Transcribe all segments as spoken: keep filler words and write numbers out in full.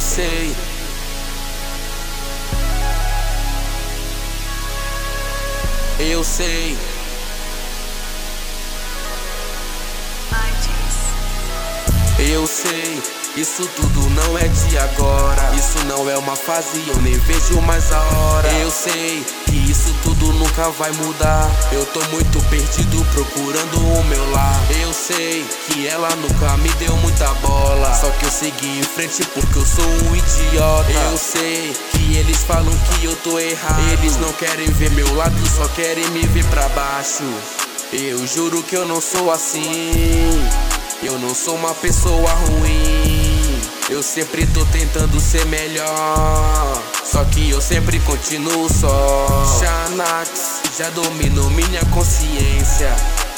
sei. Eu sei. Eu sei, isso tudo não é de agora. Isso não é uma fase, eu nem vejo mais a hora. Eu sei que isso tudo nunca vai mudar. Eu tô muito perdido procurando o meu lar. Eu sei que ela nunca me deu muita bola, só que eu segui em frente porque eu sou um idiota. Eu sei que eles falam que eu tô errado. Eles não querem ver meu lado, só querem me ver pra baixo. Eu juro que eu não sou assim. Eu não sou uma pessoa ruim. Eu sempre tô tentando ser melhor, só que eu sempre continuo só. Xanax já dominou minha consciência.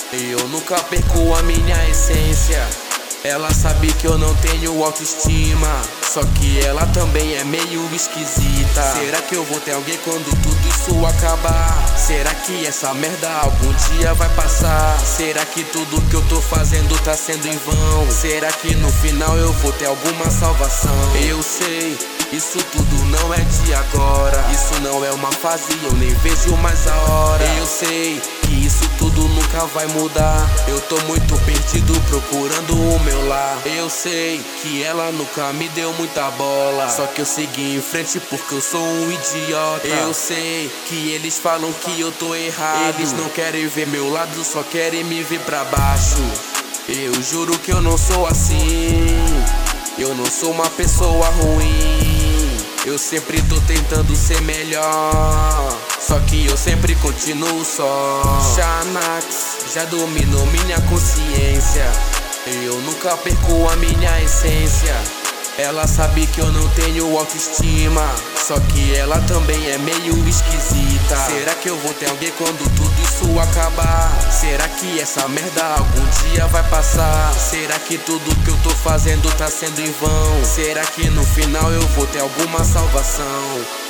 Eu nunca perco a minha essência. Ela sabe que eu não tenho autoestima, só que ela também é meio esquisita. Será que eu vou ter alguém quando tudo isso acabar? Será que essa merda algum dia vai passar? Será que tudo que eu tô fazendo tá sendo em vão? Será que no final eu vou ter alguma salvação? Eu sei, isso tudo não é de agora. Isso não é uma fase, eu nem vejo mais a hora. Eu sei que isso tudo nunca vai mudar. Eu tô muito perdido procurando o meu lar. Eu sei que ela nunca me deu muita bola, só que eu segui em frente porque eu sou um idiota. Eu sei que eles falam que eu tô errado. Eles não querem ver meu lado, só querem me ver pra baixo. Eu juro que eu não sou assim. Eu não sou uma pessoa ruim. Eu sempre tô tentando ser melhor, só que eu sempre continuo só. Xanax já dominou minha consciência. Eu nunca perco a minha essência. Ela sabe que eu não tenho autoestima, só que ela também é meio esquisita. Será que eu vou ter alguém quando tudo isso acabar? Será que essa merda algum dia vai passar? Será que tudo que eu tô fazendo tá sendo em vão? Será que no final eu vou ter alguma salvação?